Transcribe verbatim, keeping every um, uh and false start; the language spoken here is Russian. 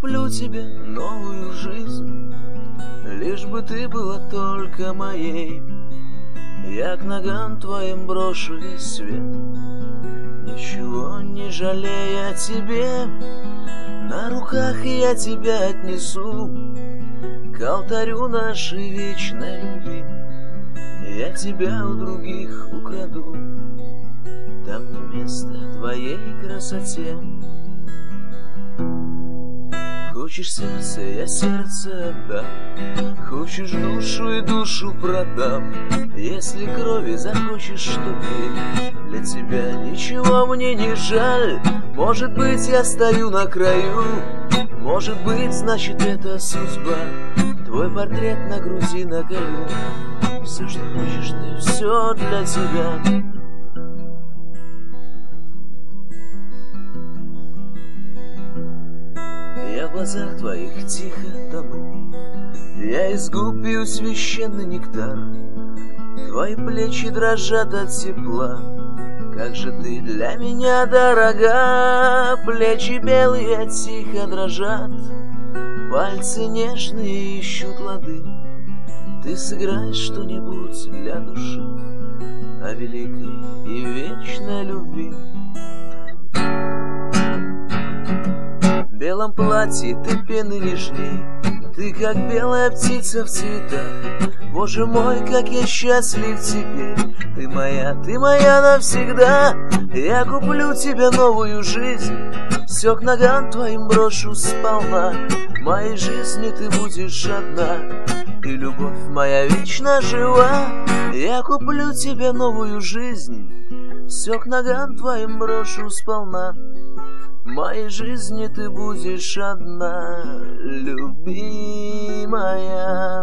куплю тебе новую жизнь, лишь бы ты была только моей. Я к ногам твоим брошу весь свет, ничего не жалея о тебе. На руках я тебя отнесу к алтарю нашей вечной любви. Я тебя у других украду, там не место твоей красоте. Хочешь сердце, я сердце отдам, хочешь душу и душу продам. Если крови захочешь, что пей, для тебя ничего мне не жаль. Может быть, я стою на краю, может быть, значит, это судьба. Твой портрет на груди наколю, все, что хочешь ты, все для тебя. Я в глазах твоих тихо тону, я из губ пью священный нектар. Твои плечи дрожат от тепла, как же ты для меня дорога. Плечи белые тихо дрожат, пальцы нежные ищут лады. Ты сыграешь что-нибудь для души о великой и вечной любви. В белом платье ты пены нежней, ты как белая птица в цветах. Боже мой, как я счастлив теперь, ты моя, ты моя навсегда. Я куплю тебе новую жизнь, все к ногам твоим брошу сполна. В моей жизни ты будешь одна, и любовь моя вечно жива. Я куплю тебе новую жизнь, все к ногам твоим брошу сполна. В моей жизни ты будешь одна, любимая.